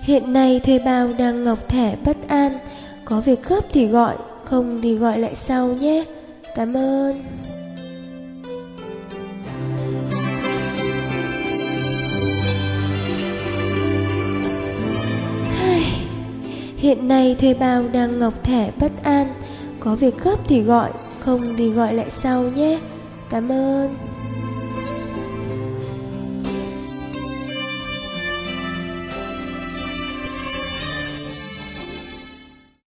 Hiện nay thuê bao đang ngọc thẻ bất an, có việc gấp thì gọi, không thì gọi lại sau nhé. Cảm ơn. Hiện nay thuê bao đang ngọc thẻ bất an, có việc gấp thì gọi, không thì gọi lại sau nhé. Cảm ơn.